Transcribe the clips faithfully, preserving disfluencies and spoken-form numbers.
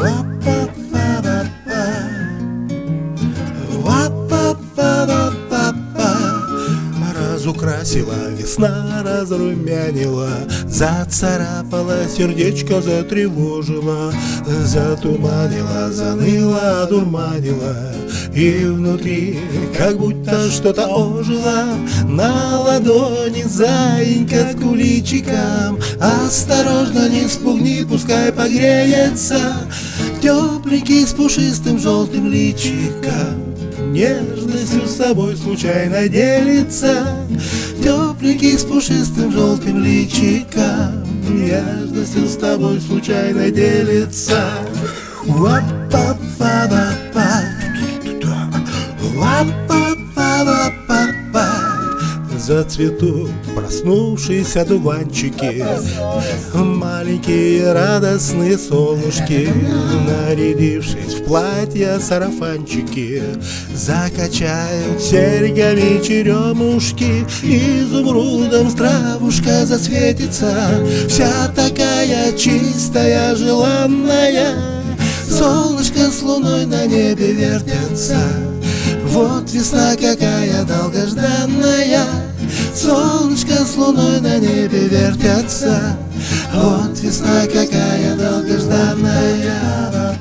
Разукрасила весна, разрумянила, зацарапала, сердечко затревожила, затуманила, заныла, одурманила, и внутри как будто что-то ожило. На ладони заинька с куличиком, осторожно, не спугни, пускай погреется, тепленький с пушистым желтым личиком. Нежностью с собой случайно делится, тепленький с пушистым желтым личиком. Нежностью с тобой случайно делится. Зацветут проснувшиеся дуванчики, маленькие радостные солнышки, нарядившись в платья сарафанчики, закачают серьгами черемушки, изумрудом стравушка засветится, вся такая чистая, желанная. Солнышко с луной на небе вертятся, вот весна какая долгожданная. Солнышко с луной на небе вертятся, вот весна какая долгожданная.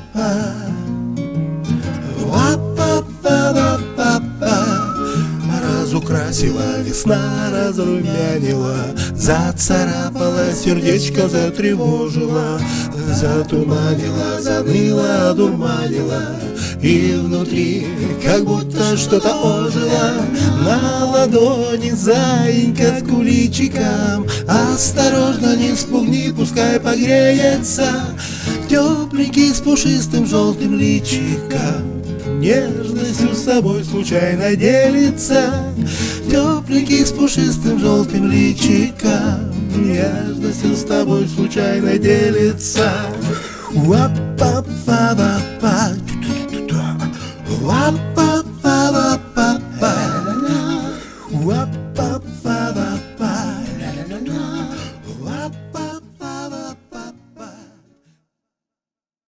Разукрасила весна, разрумянила, зацарапала, сердечко затревожила, затуманила, заныла, одурманила, и внутри как будто что-то ожило. На ладони заинька с куличиком, осторожно, не спугни, пускай погреется, тепленький с пушистым желтым личиком. Нежностью с собой случайно делится, тепленький с пушистым желтым личиком. Нежностью с тобой случайно делится. Уапа-па-па-па, уапа.